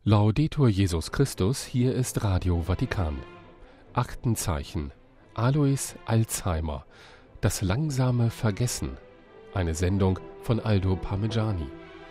Laudetur Jesus Christus, hier ist Radio Vatikan. Aktenzeichen: Alois Alzheimer, das langsame Vergessen. Eine Sendung von Aldo Parmigiani.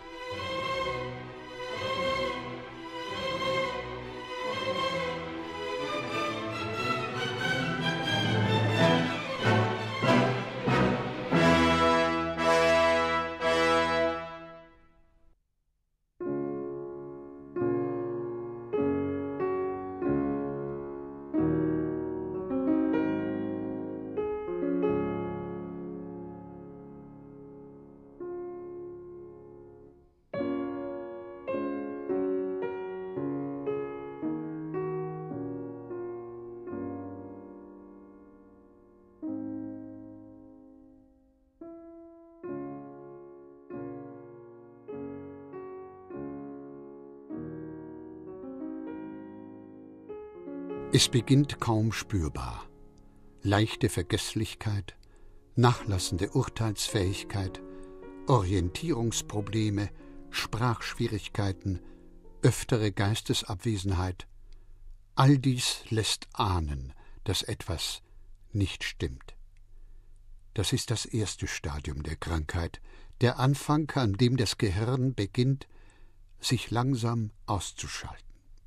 Es beginnt kaum spürbar. Leichte Vergesslichkeit, nachlassende Urteilsfähigkeit, Orientierungsprobleme, Sprachschwierigkeiten, öftere Geistesabwesenheit. All dies lässt ahnen, dass etwas nicht stimmt. Das ist das erste Stadium der Krankheit, der Anfang, an dem das Gehirn beginnt, sich langsam auszuschalten.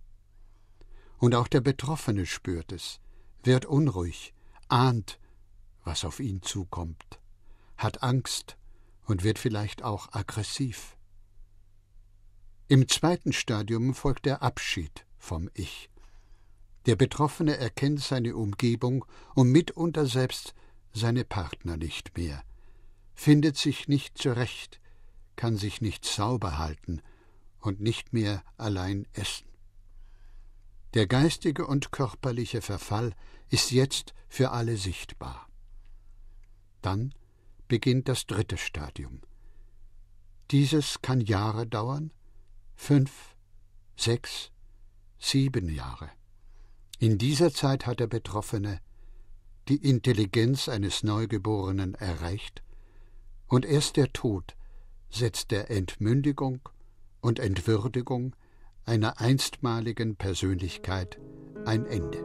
Und auch der Betroffene spürt es, wird unruhig, ahnt, was auf ihn zukommt, hat Angst und wird vielleicht auch aggressiv. Im zweiten Stadium folgt der Abschied vom Ich. Der Betroffene erkennt seine Umgebung und mitunter selbst seine Partner nicht mehr, findet sich nicht zurecht, kann sich nicht sauber halten und nicht mehr allein essen. Der geistige und körperliche Verfall ist jetzt für alle sichtbar. Dann beginnt das dritte Stadium. Dieses kann Jahre dauern, 5, 6, 7 Jahre. In dieser Zeit hat der Betroffene die Intelligenz eines Neugeborenen erreicht und erst der Tod setzt der Entmündigung und Entwürdigung einer einstmaligen Persönlichkeit ein Ende.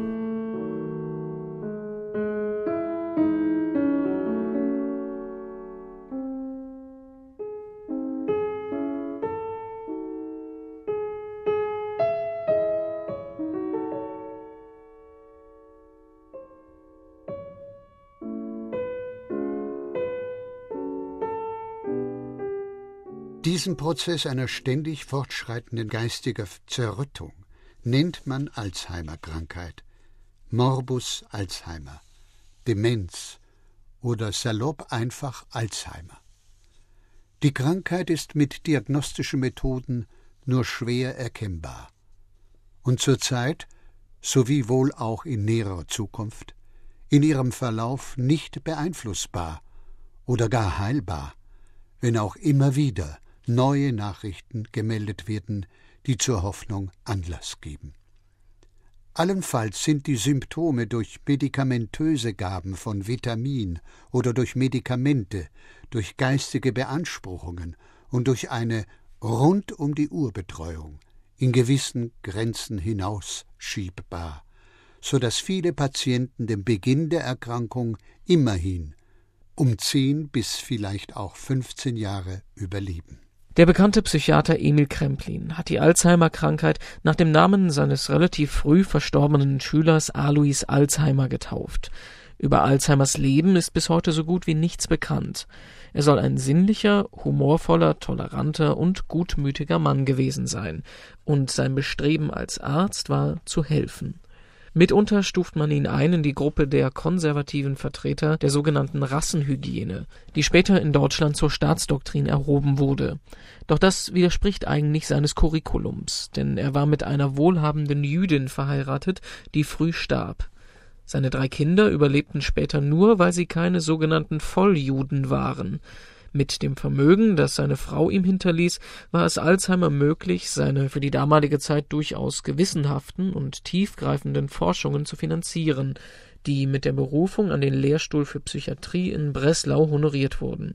Diesen Prozess einer ständig fortschreitenden geistiger Zerrüttung nennt man Alzheimer-Krankheit, Morbus Alzheimer, Demenz oder salopp einfach Alzheimer. Die Krankheit ist mit diagnostischen Methoden nur schwer erkennbar und zurzeit, sowie wohl auch in näherer Zukunft, in ihrem Verlauf nicht beeinflussbar oder gar heilbar, wenn auch immer wieder neue Nachrichten gemeldet werden, die zur Hoffnung Anlass geben. Allenfalls sind die Symptome durch medikamentöse Gaben von Vitamin oder durch Medikamente, durch geistige Beanspruchungen und durch eine Rund-um-die-Uhr-Betreuung in gewissen Grenzen hinaus schiebbar, so dass viele Patienten den Beginn der Erkrankung immerhin um 10 bis vielleicht auch 15 Jahre überleben. Der bekannte Psychiater Emil Kremplin hat die Alzheimer-Krankheit nach dem Namen seines relativ früh verstorbenen Schülers Alois Alzheimer getauft. Über Alzheimers Leben ist bis heute so gut wie nichts bekannt. Er soll ein sinnlicher, humorvoller, toleranter und gutmütiger Mann gewesen sein. Und sein Bestreben als Arzt war, zu helfen. Mitunter stuft man ihn ein in die Gruppe der konservativen Vertreter der sogenannten Rassenhygiene, die später in Deutschland zur Staatsdoktrin erhoben wurde. Doch das widerspricht eigentlich seines Curriculums, denn er war mit einer wohlhabenden Jüdin verheiratet, die früh starb. Seine 3 Kinder überlebten später nur, weil sie keine sogenannten Volljuden waren. Mit dem Vermögen, das seine Frau ihm hinterließ, war es Alzheimer möglich, seine für die damalige Zeit durchaus gewissenhaften und tiefgreifenden Forschungen zu finanzieren, die mit der Berufung an den Lehrstuhl für Psychiatrie in Breslau honoriert wurden.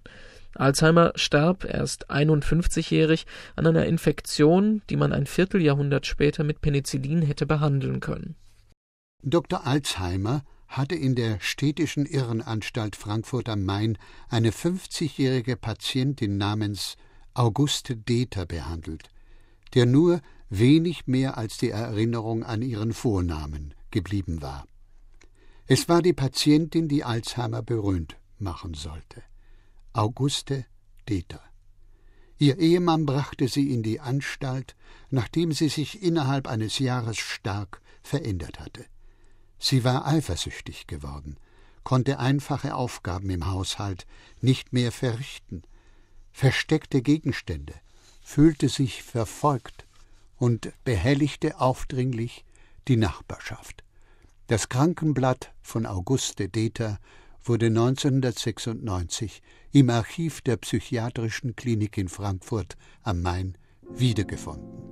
Alzheimer starb erst 51-jährig an einer Infektion, die man ein Vierteljahrhundert später mit Penicillin hätte behandeln können. Dr. Alzheimer hatte in der Städtischen Irrenanstalt Frankfurt am Main eine 50-jährige Patientin namens Auguste Deter behandelt, der nur wenig mehr als die Erinnerung an ihren Vornamen geblieben war. Es war die Patientin, die Alzheimer berühmt machen sollte. Auguste Deter. Ihr Ehemann brachte sie in die Anstalt, nachdem sie sich innerhalb eines Jahres stark verändert hatte. Sie war eifersüchtig geworden, konnte einfache Aufgaben im Haushalt nicht mehr verrichten, versteckte Gegenstände, fühlte sich verfolgt und behelligte aufdringlich die Nachbarschaft. Das Krankenblatt von Auguste Deter wurde 1996 im Archiv der Psychiatrischen Klinik in Frankfurt am Main wiedergefunden.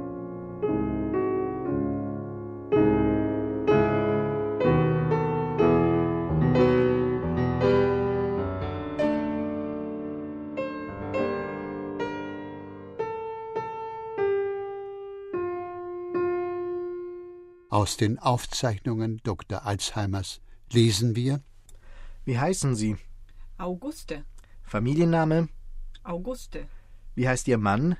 Aus den Aufzeichnungen Dr. Alzheimers lesen wir: Wie heißen Sie? Auguste. Familienname? Auguste. Wie heißt Ihr Mann?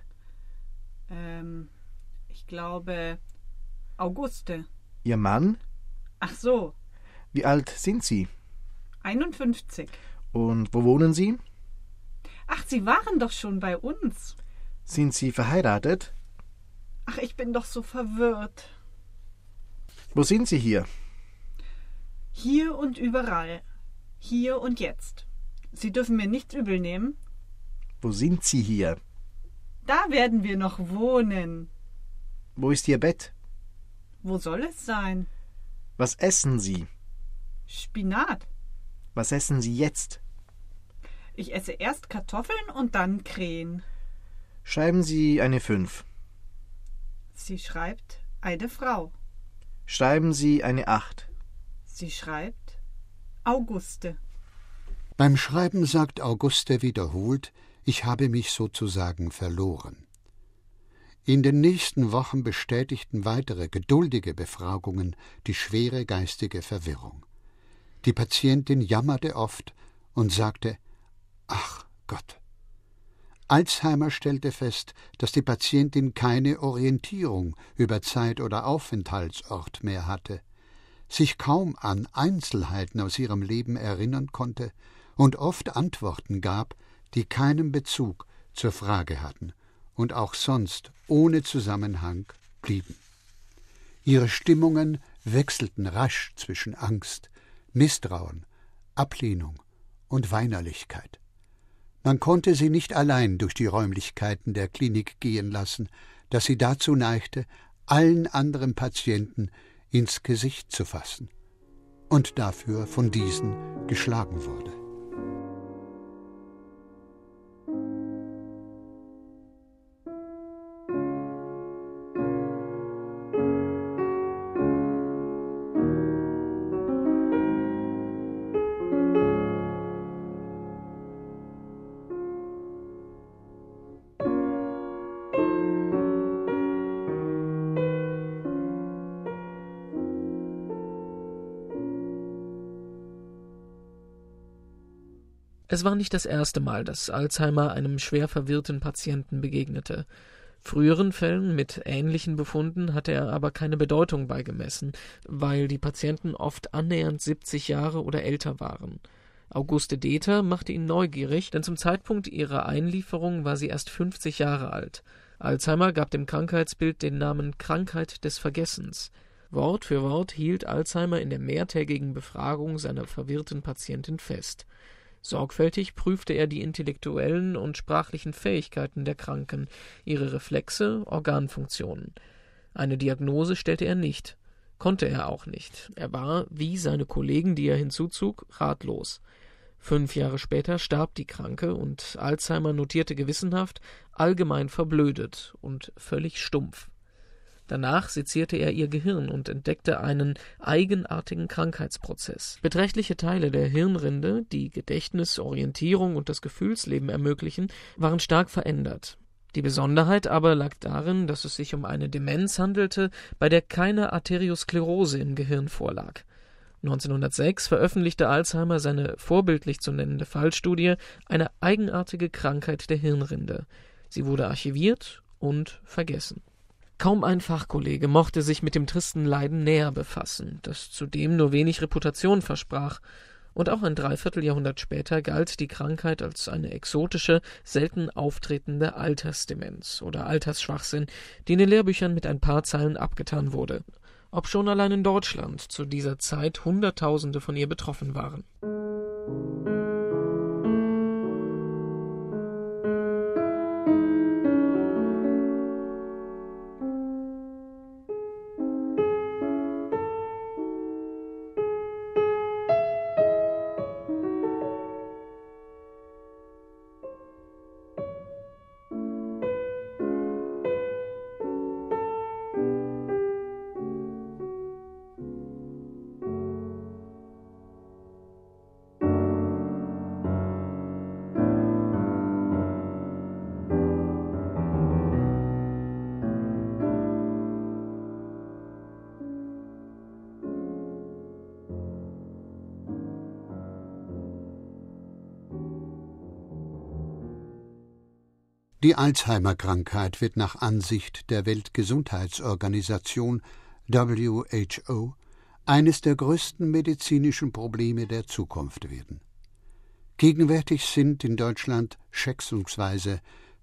Ich glaube Auguste. Ihr Mann? Ach so. Wie alt sind Sie? 51. Und wo wohnen Sie? Ach, Sie waren doch schon bei uns. Sind Sie verheiratet? Ach, ich bin doch so verwirrt. Wo sind Sie hier? Hier und überall. Hier und jetzt. Sie dürfen mir nichts übel nehmen. Wo sind Sie hier? Da werden wir noch wohnen. Wo ist Ihr Bett? Wo soll es sein? Was essen Sie? Spinat. Was essen Sie jetzt? Ich esse erst Kartoffeln und dann Krähen. Schreiben Sie eine 5. Sie schreibt eine Frau. Schreiben Sie eine 8. Sie schreibt Auguste. Beim Schreiben sagt Auguste wiederholt: Ich habe mich sozusagen verloren. In den nächsten Wochen bestätigten weitere geduldige Befragungen die schwere geistige Verwirrung. Die Patientin jammerte oft und sagte: Ach Gott. Alzheimer stellte fest, dass die Patientin keine Orientierung über Zeit oder Aufenthaltsort mehr hatte, sich kaum an Einzelheiten aus ihrem Leben erinnern konnte und oft Antworten gab, die keinen Bezug zur Frage hatten und auch sonst ohne Zusammenhang blieben. Ihre Stimmungen wechselten rasch zwischen Angst, Misstrauen, Ablehnung und Weinerlichkeit. Man konnte sie nicht allein durch die Räumlichkeiten der Klinik gehen lassen, dass sie dazu neigte, allen anderen Patienten ins Gesicht zu fassen und dafür von diesen geschlagen wurde. Es war nicht das erste Mal, dass Alzheimer einem schwer verwirrten Patienten begegnete. Früheren Fällen mit ähnlichen Befunden hatte er aber keine Bedeutung beigemessen, weil die Patienten oft annähernd 70 Jahre oder älter waren. Auguste Deter machte ihn neugierig, denn zum Zeitpunkt ihrer Einlieferung war sie erst 50 Jahre alt. Alzheimer gab dem Krankheitsbild den Namen Krankheit des Vergessens. Wort für Wort hielt Alzheimer in der mehrtägigen Befragung seiner verwirrten Patientin fest. Sorgfältig prüfte er die intellektuellen und sprachlichen Fähigkeiten der Kranken, ihre Reflexe, Organfunktionen. Eine Diagnose stellte er nicht, konnte er auch nicht. Er war, wie seine Kollegen, die er hinzuzog, ratlos. 5 Jahre später starb die Kranke und Alzheimer notierte gewissenhaft, allgemein verblödet und völlig stumpf. Danach sezierte er ihr Gehirn und entdeckte einen eigenartigen Krankheitsprozess. Beträchtliche Teile der Hirnrinde, die Gedächtnis, Orientierung und das Gefühlsleben ermöglichen, waren stark verändert. Die Besonderheit aber lag darin, dass es sich um eine Demenz handelte, bei der keine Arteriosklerose im Gehirn vorlag. 1906 veröffentlichte Alzheimer seine vorbildlich zu nennende Fallstudie »Eine eigenartige Krankheit der Hirnrinde«. Sie wurde archiviert und vergessen. Kaum ein Fachkollege mochte sich mit dem tristen Leiden näher befassen, das zudem nur wenig Reputation versprach, und auch ein Dreivierteljahrhundert später galt die Krankheit als eine exotische, selten auftretende Altersdemenz oder Altersschwachsinn, die in den Lehrbüchern mit ein paar Zeilen abgetan wurde, obschon allein in Deutschland zu dieser Zeit Hunderttausende von ihr betroffen waren. Die Alzheimer-Krankheit wird nach Ansicht der Weltgesundheitsorganisation WHO eines der größten medizinischen Probleme der Zukunft werden. Gegenwärtig sind in Deutschland schätzungsweise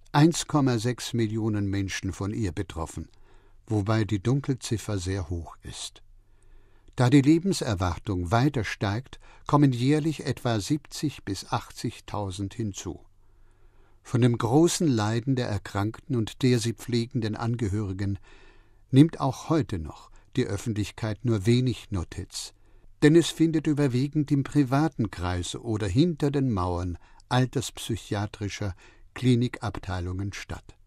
1,6 Millionen Menschen von ihr betroffen, wobei die Dunkelziffer sehr hoch ist. Da die Lebenserwartung weiter steigt, kommen jährlich etwa 70.000 bis 80.000 hinzu. Von dem großen Leiden der Erkrankten und der sie pflegenden Angehörigen nimmt auch heute noch die Öffentlichkeit nur wenig Notiz, denn es findet überwiegend im privaten Kreis oder hinter den Mauern alterspsychiatrischer Klinikabteilungen statt.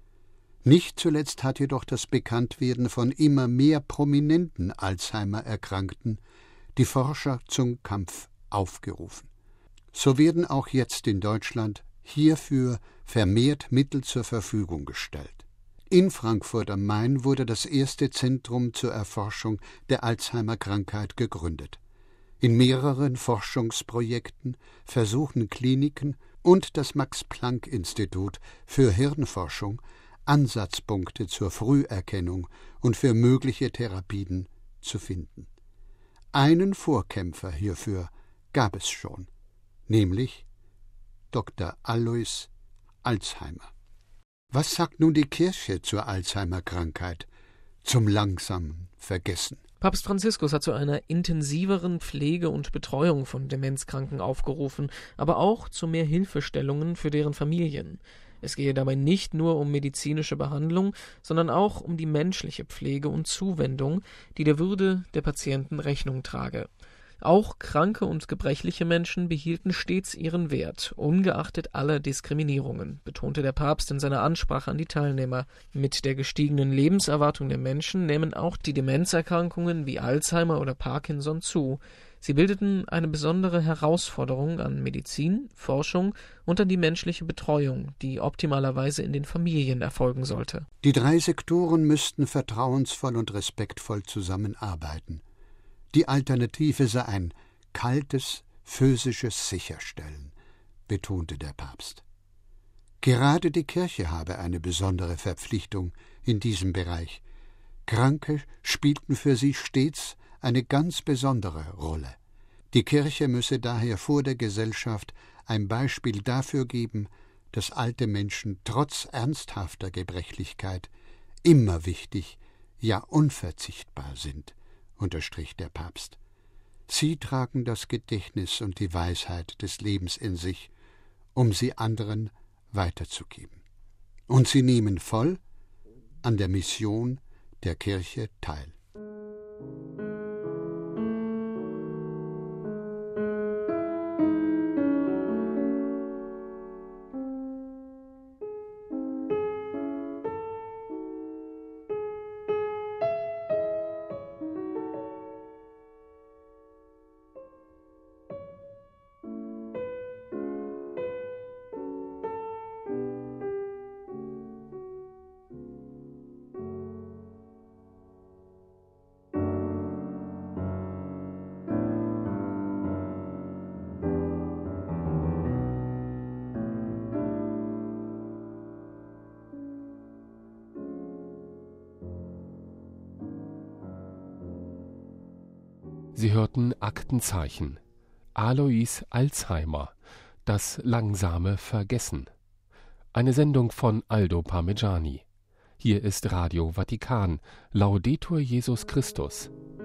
Nicht zuletzt hat jedoch das Bekanntwerden von immer mehr prominenten Alzheimer-Erkrankten die Forscher zum Kampf aufgerufen. So werden auch jetzt in Deutschland hierfür vermehrt Mittel zur Verfügung gestellt. In Frankfurt am Main wurde das erste Zentrum zur Erforschung der Alzheimer-Krankheit gegründet. In mehreren Forschungsprojekten versuchen Kliniken und das Max-Planck-Institut für Hirnforschung Ansatzpunkte zur Früherkennung und für mögliche Therapien zu finden. Einen Vorkämpfer hierfür gab es schon, nämlich Dr. Alois Alzheimer. Was sagt nun die Kirche zur Alzheimer-Krankheit, zum langsamen Vergessen? Papst Franziskus hat zu einer intensiveren Pflege und Betreuung von Demenzkranken aufgerufen, aber auch zu mehr Hilfestellungen für deren Familien. Es gehe dabei nicht nur um medizinische Behandlung, sondern auch um die menschliche Pflege und Zuwendung, die der Würde der Patienten Rechnung trage. Auch kranke und gebrechliche Menschen behielten stets ihren Wert, ungeachtet aller Diskriminierungen, betonte der Papst in seiner Ansprache an die Teilnehmer. Mit der gestiegenen Lebenserwartung der Menschen nehmen auch die Demenzerkrankungen wie Alzheimer oder Parkinson zu. Sie bildeten eine besondere Herausforderung an Medizin, Forschung und an die menschliche Betreuung, die optimalerweise in den Familien erfolgen sollte. Die 3 Sektoren müssten vertrauensvoll und respektvoll zusammenarbeiten. Die Alternative sei ein kaltes, physisches Sicherstellen, betonte der Papst. Gerade die Kirche habe eine besondere Verpflichtung in diesem Bereich. Kranke spielten für sie stets eine ganz besondere Rolle. Die Kirche müsse daher vor der Gesellschaft ein Beispiel dafür geben, dass alte Menschen trotz ernsthafter Gebrechlichkeit immer wichtig, ja unverzichtbar sind, unterstrich der Papst. Sie tragen das Gedächtnis und die Weisheit des Lebens in sich, um sie anderen weiterzugeben. Und sie nehmen voll an der Mission der Kirche teil. Sie hörten Aktenzeichen. Alois Alzheimer. Das langsame Vergessen. Eine Sendung von Aldo Parmigiani. Hier ist Radio Vatikan. Laudetur Jesus Christus.